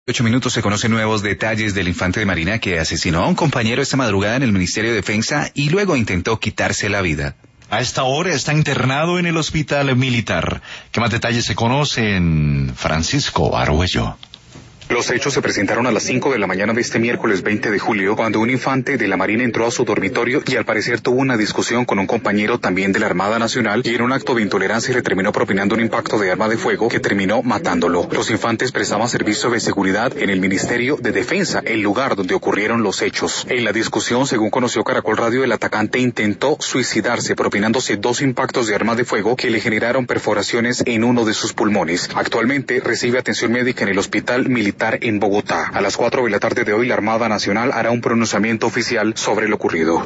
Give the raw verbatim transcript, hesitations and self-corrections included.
Ocho minutos se conocen nuevos detalles del infante de Marina que asesinó a un compañero esta madrugada en el Ministerio de Defensa y luego intentó quitarse la vida. A esta hora está internado en el hospital militar. ¿Qué más detalles se conocen? Francisco Arguello. Los hechos se presentaron a las cinco de la mañana de este miércoles veinte de julio, cuando un infante de la Marina entró a su dormitorio y al parecer tuvo una discusión con un compañero también de la Armada Nacional y en un acto de intolerancia le terminó propinando un impacto de arma de fuego que terminó matándolo. Los infantes prestaban servicio de seguridad en el Ministerio de Defensa, el lugar donde ocurrieron los hechos. En la discusión, según conoció Caracol Radio, el atacante intentó suicidarse propinándose dos impactos de arma de fuego que le generaron perforaciones en uno de sus pulmones. Actualmente recibe atención médica en el Hospital Militar en Bogotá. A las cuatro de la tarde de hoy, la Armada Nacional hará un pronunciamiento oficial sobre lo ocurrido.